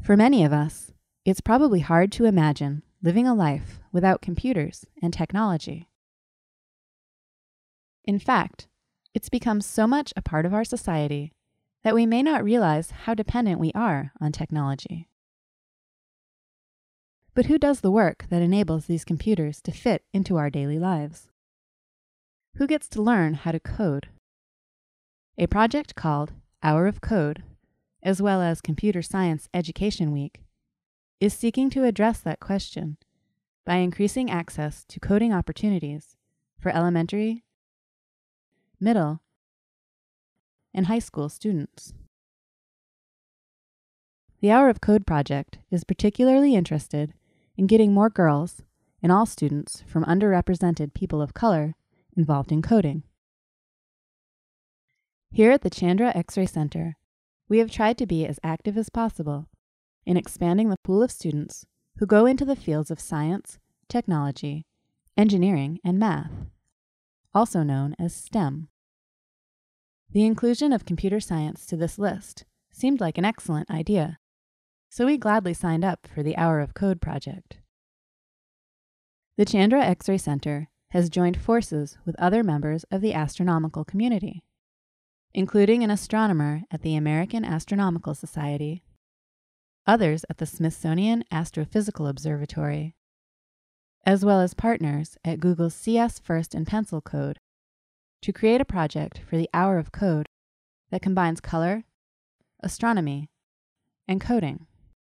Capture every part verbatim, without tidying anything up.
For many of us, it's probably hard to imagine living a life without computers and technology. In fact, it's become so much a part of our society that we may not realize how dependent we are on technology. But who does the work that enables these computers to fit into our daily lives? Who gets to learn how to code? A project called Hour of Code, as well as Computer Science Education Week, is seeking to address that question by increasing access to coding opportunities for elementary, middle, and high school students. The Hour of Code project is particularly interested in getting more girls and all students from underrepresented people of color involved in coding. Here at the Chandra X-Ray Center, we have tried to be as active as possible in expanding the pool of students who go into the fields of science, technology, engineering, and math, also known as STEM. The inclusion of computer science to this list seemed like an excellent idea, so we gladly signed up for the Hour of Code project. The Chandra X-Ray Center has joined forces with other members of the astronomical community, including an astronomer at the American Astronomical Society, others at the Smithsonian Astrophysical Observatory, as well as partners at Google's C S First and Pencil Code, to create a project for the Hour of Code that combines color, astronomy, and coding.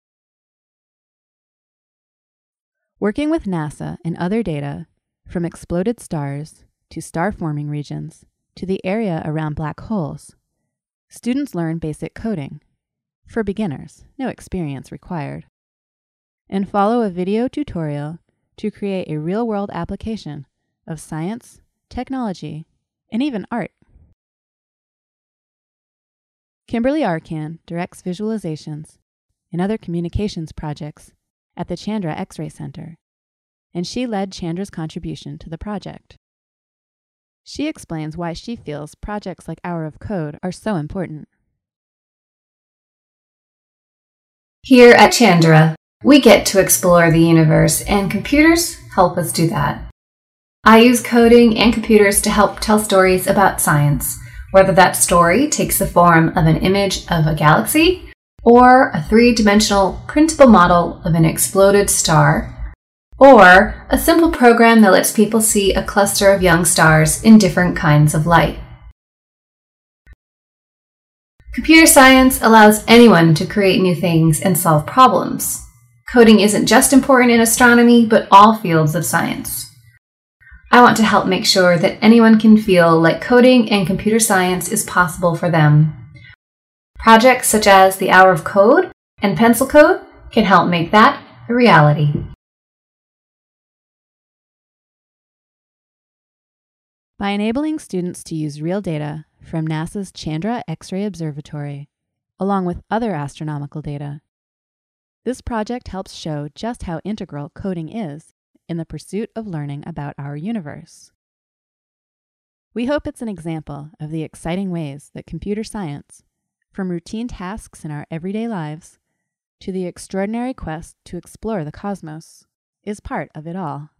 Working with NASA and other data, from exploded stars to star-forming regions to the area around black holes, students learn basic coding, for beginners, no experience required, and follow a video tutorial to create a real-world application of science, technology, and even art. Kimberly Arcan directs visualizations and other communications projects at the Chandra X-Ray Center, and she led Chandra's contribution to the project. She explains why she feels projects like Hour of Code are so important. Here at Chandra, we get to explore the universe, and computers help us do that. I use coding and computers to help tell stories about science, whether that story takes the form of an image of a galaxy or a three-dimensional printable model of an exploded star, or a simple program that lets people see a cluster of young stars in different kinds of light. Computer science allows anyone to create new things and solve problems. Coding isn't just important in astronomy, but all fields of science. I want to help make sure that anyone can feel like coding and computer science is possible for them. Projects such as the Hour of Code and Pencil Code can help make that a reality. By enabling students to use real data from NASA's Chandra X-ray Observatory, along with other astronomical data, this project helps show just how integral coding is in the pursuit of learning about our universe. We hope it's an example of the exciting ways that computer science, from routine tasks in our everyday lives to the extraordinary quest to explore the cosmos, is part of it all.